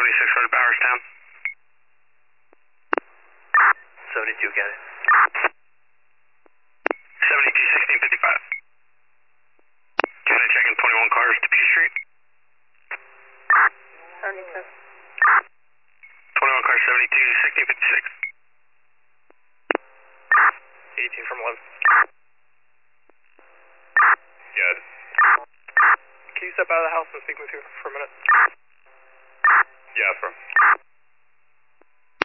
2600 Bowerstown. 72, got it. 72, 1655. Can I check in 21 cars to P Street? 72. 21 cars, 72, 1656. 18 from 11. Good. Can you step out of the house and speak with you for a minute? Yeah, from.